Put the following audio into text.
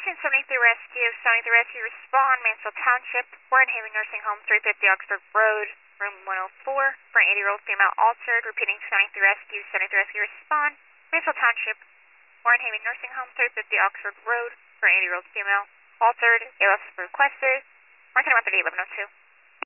Station 73 Rescue, 73 Rescue, respond, Mansfield Township, Warren Haven Nursing Home, 350 Oxford Road, room 104, for an 80-year-old female altered, repeating 73 Rescue, 73 Rescue, respond, Mansfield Township, Warren Haven Nursing Home, 350 Oxford Road, for an 80-year-old female altered, ALS requested, marking up at 1102.